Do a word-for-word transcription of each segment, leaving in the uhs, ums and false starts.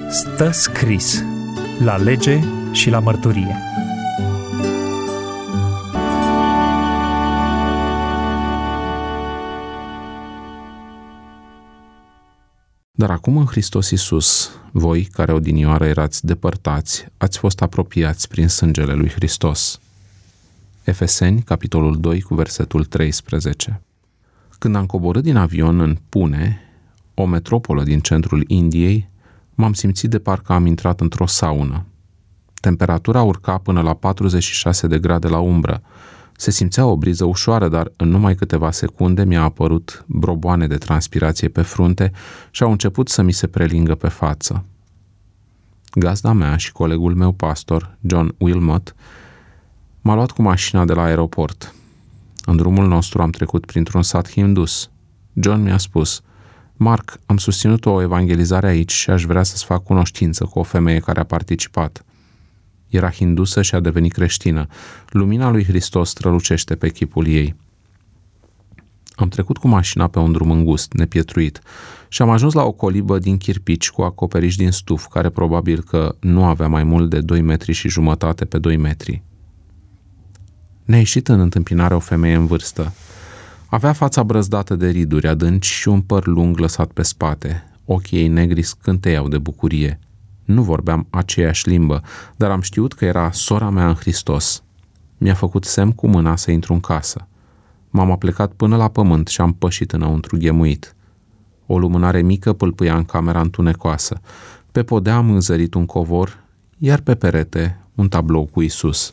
Stă scris la lege și la mărturie. Dar acum în Hristos Iisus, voi care odinioară erați depărtați, ați fost apropiați prin sângele lui Hristos. Efeseni, capitolul doi, cu versetul treisprezece. Când am coborât din avion în Pune, o metropolă din centrul Indiei, m-am simțit de parcă am intrat într-o saună. Temperatura urca până la patruzeci și șase de grade la umbră. Se simțea o briză ușoară, dar în numai câteva secunde mi-a apărut broboane de transpirație pe frunte și au început să mi se prelingă pe față. Gazda mea și colegul meu pastor, John Wilmot, m-a luat cu mașina de la aeroport. În drumul nostru am trecut printr-un sat hindus. John mi-a spus: Mark, am susținut o evangelizare aici și aș vrea să-ți fac cunoștință cu o femeie care a participat. Era hindusă și a devenit creștină. Lumina lui Hristos strălucește pe chipul ei. Am trecut cu mașina pe un drum îngust, nepietruit, și am ajuns la o colibă din chirpici cu acoperiș din stuf, care probabil că nu avea mai mult de doi metri și jumătate pe doi metri. Ne-a ieșit în întâmpinare o femeie în vârstă. Avea fața brăzdată de riduri adânci și un păr lung lăsat pe spate. Ochii ei negri scânteiau de bucurie. Nu vorbeam aceeași limbă, dar am știut că era sora mea în Hristos. Mi-a făcut semn cu mâna să intru în casă. M-am aplecat până la pământ și am pășit înăuntru ghemuit. O lumânare mică pâlpâia în camera întunecoasă. Pe podea am înzărit un covor, iar pe perete un tablou cu Iisus.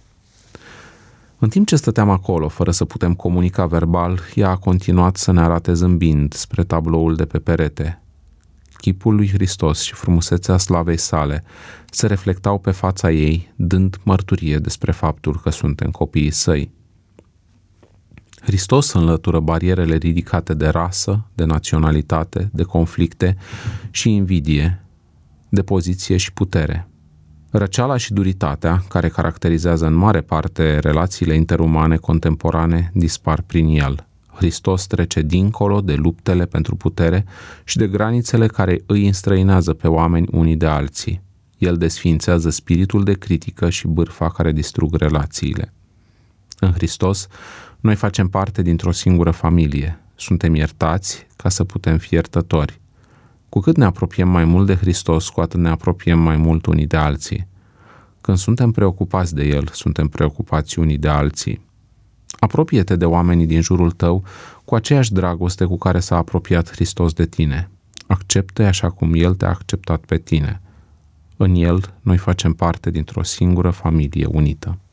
În timp ce stăteam acolo, fără să putem comunica verbal, ea a continuat să ne arate zâmbind spre tabloul de pe perete. Chipul lui Hristos și frumusețea slavei sale se reflectau pe fața ei, dând mărturie despre faptul că suntem copiii săi. Hristos înlătură barierele ridicate de rasă, de naționalitate, de conflicte și invidie, de poziție și putere. Răceala și duritatea, care caracterizează în mare parte relațiile interumane contemporane, dispar prin el. Hristos trece dincolo de luptele pentru putere și de granițele care îi înstrăinează pe oameni unii de alții. El desființează spiritul de critică și bârfa care distrug relațiile. În Hristos, noi facem parte dintr-o singură familie. Suntem iertați ca să putem fi iertători. Cu cât ne apropiem mai mult de Hristos, cu atât ne apropiem mai mult unii de alții. Când suntem preocupați de El, suntem preocupați unii de alții. Apropie-te de oamenii din jurul tău cu aceeași dragoste cu care s-a apropiat Hristos de tine. Acceptă-i așa cum El te-a acceptat pe tine. În El, noi facem parte dintr-o singură familie unită.